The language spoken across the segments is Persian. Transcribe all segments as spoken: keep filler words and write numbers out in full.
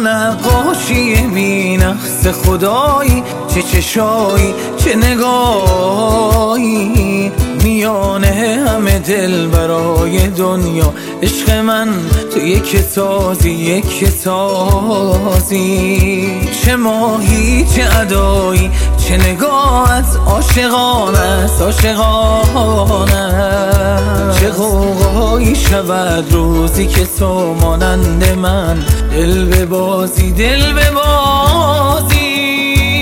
نقاشی بی نقص خدایی، چه چشایی چه نگاهی، میانه همه دل برای دنیا. عشق من تو یک سازی یک سازی، چه ماهی چه ادایی چه نگاهت عاشقانه عاشقانه. چه غوغایی شود روزی که تو مانند من دل به بازی دل به بازی.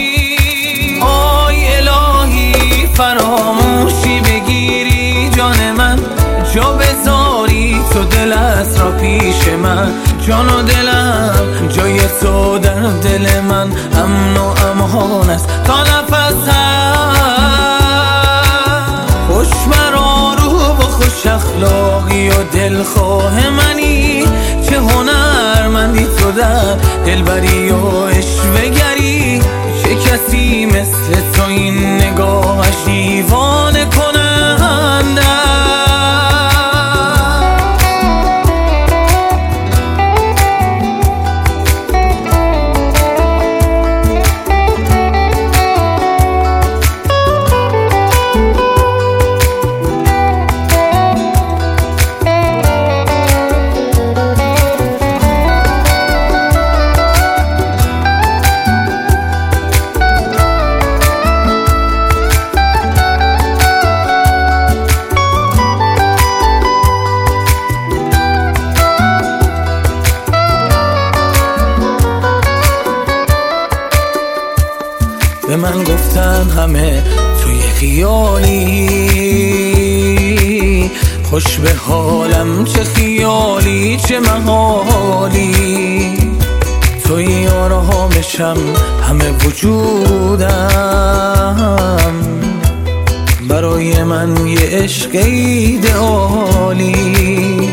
آی الهی فراموشی بگیری جان من، جا بذاری تو دل است را پیش من. جان و دلم جای تو در دل من امن و امان است تا نفس هست. خوش مرا رو و خوش اخلاقی و دلخواه منی، چه هنرمندی تو در دلبری و عشوه‌گری. چه کسی مثل تو این نگاهش دیوانه کننده. به من گفتن همه توی خیالی، خوش به حالم چه خیالی چه محالی. توی آرامشم همه وجودم، برای من یه عشق ایدئالی.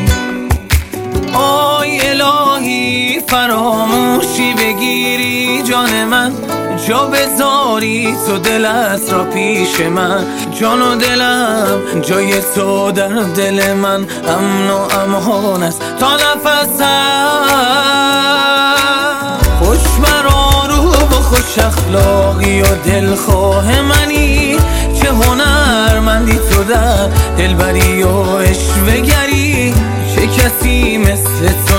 آی الهی فراموشی بگیری جان من، جا بذاری تو دل است را پیش من. جان و دلم جای تو در دل من امن و امان است تا نفس هست. خوش مرا رو و خوش اخلاقی و دلخواه منی، چه هنرمندی تو در دلبری و عشوه‌گری. چه کسی مثل تو